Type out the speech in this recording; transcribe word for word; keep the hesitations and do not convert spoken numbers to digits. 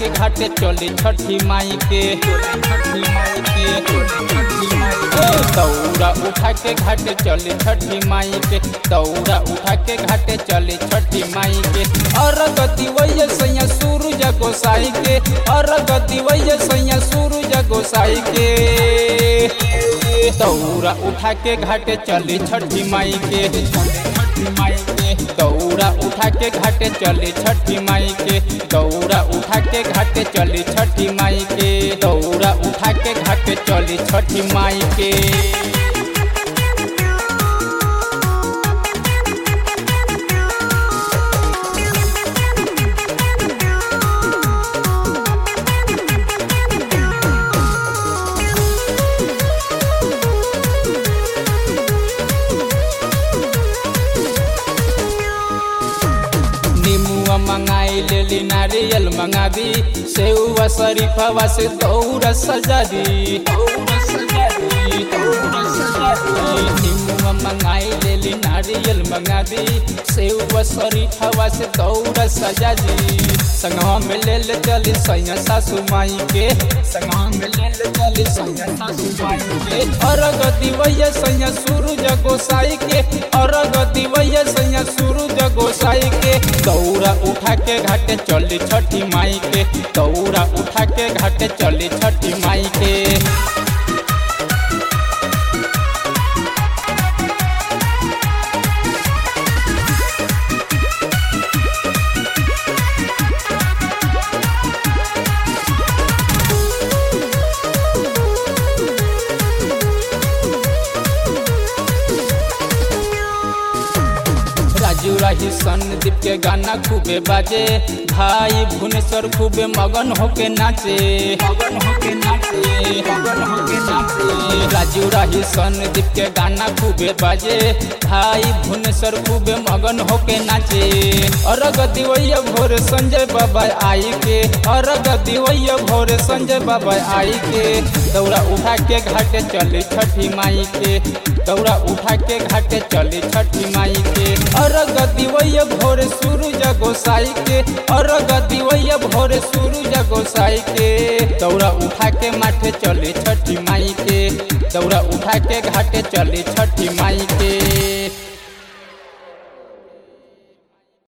के घाटे चली छठी माई के छठी माई के दौरा उठा के घाटे चली छठी माई के दौरा उठा के घाटे चली छठी माई के और गति वही सैया सूरज गोसाई के और गति वही सैया सूरज गोसाई के दौरा उठा के घाटे चली छठी माई के छठी माई के दौरा उठा के घाटे चली छठी माई के दौरा उठा के घाटे चली छठी माई के दौरा उठा के घाटे चली छठी माई के मंगाई लेली नारियल मंगा दी सेवा शरीफवा से दौरा सजा दी दौरा सजा दी दौरा सजा दी निमुआ मंगाई लेली नारियल मंगा दी सेवा शरीफवा से दौरा सजा दी संगवा में ले ले चली सैया सासू माई के संगवा में ले ले चली सैया सासू माई के और गति वैया सैया सूरज गोसाई के और गति वैया सैया सूरज गोसाई के दौरा उठा के घाटे चली छठी माई के दौरा उठा के घाटे चली छठी माई के राजू राही संदीप के गाना खूबे बाजे भाई भुवनेश्वर खूबे मगन होके नाचे मगन होके नाचे मगन होके नाचे राजू राही संदीप के गाना खूबे बाजे भाई भुवनेश्वर खूबे मगन होके नाचे और गति वही भोर संजय बाबा आई के और गति वही भोर संजय बाबा आई के दौरा उठा के घाटे चली छठी माई के दौरा उठा के घाटे चली छठी माई के और गति वही भोर सूरज गोसाई के और गति वही भोर सूरज गोसाई के दौरा उठा के माथे चली छठी माई के दौरा उठा के घाटे चली छठी माई के।